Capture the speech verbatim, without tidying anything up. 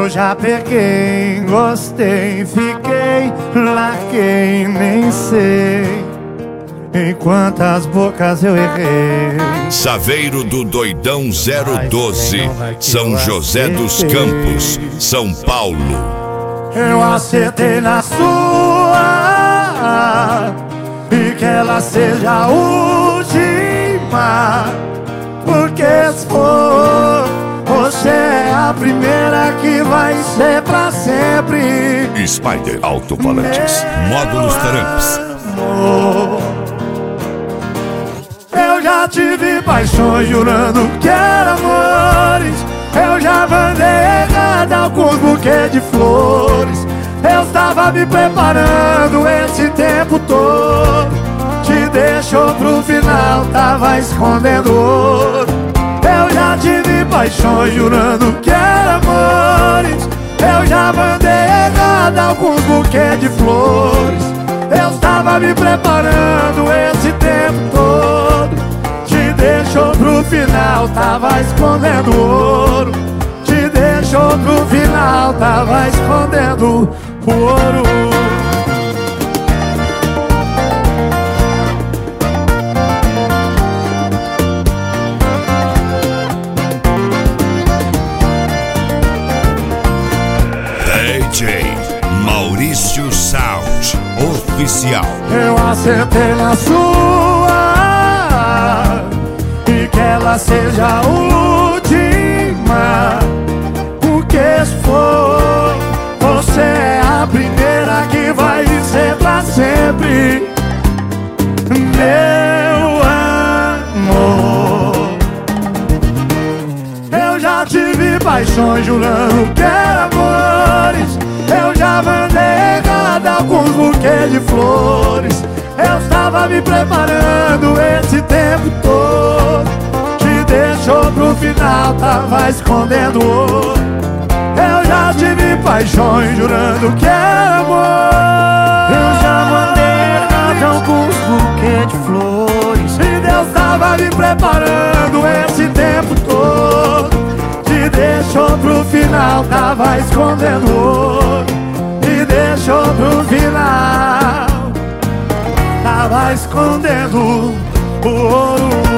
já peguei, gostei, fiquei, larguei, nem sei em quantas bocas eu errei. Saveiro do Doidão zero doze, São José dos Campos, São Paulo. Eu acertei na sua, e que ela seja a última, porque se for, você é a primeira que vai ser pra sempre. Spider Alto-Falantes, módulos Taramps. Eu já tive paixões jurando que eram amores. Eu já mandei errado alguns buquês de flores. Eu estava me preparando esse tempo todo. Te deixou pro final, tava escondendo ouro. Eu já tive paixões jurando que eram amores. Eu já mandei errado alguns buquês de flores. Eu estava me preparando esse tempo todo. Te deixou pro final, tava escondendo ouro. Te deixou pro final, tava escondendo o ouro. D J Maurício Sound Oficial. Eu acertei na sua, e que ela seja a última, porque se for, você é a primeira que vai ser pra sempre. Meu amor, eu já tive paixões jurando que eram amores. Eu já mandei errado alguns buquês de flores. Eu estava me preparando esse tempo todo. Te deixou pro final, tava escondendo ouro. Eu já tive paixões jurando que era amor. Eu já mandei errado alguns buquês de flores. E Deus tava me preparando esse tempo todo. Te deixou pro final, tava escondendo ouro. Te deixou pro final, tava escondendo o ouro.